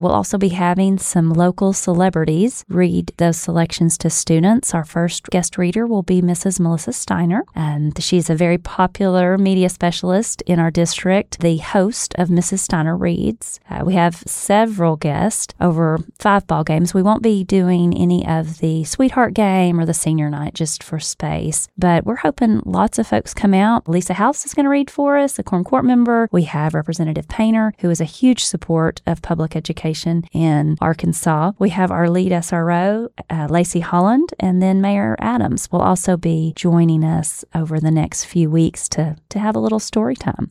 We'll also be having some local celebrities read those selections to students. Our first guest reader will be Mrs. Melissa Steiner, and she's a very popular media specialist in our district, the host of Mrs. Steiner Reads. We have several guests over 5 ball games. We won't be doing any of the Sweetheart Game or the Senior Night just for space, but we're hoping lots of folks come out. Lisa House is going to read for us, a Quorum Court member. We have Representative Painter, who is a huge support of public education in Arkansas. We have our lead SRO, Lacey Holland, and then Mayor Adams will also be joining us over the next few weeks to have a little story time.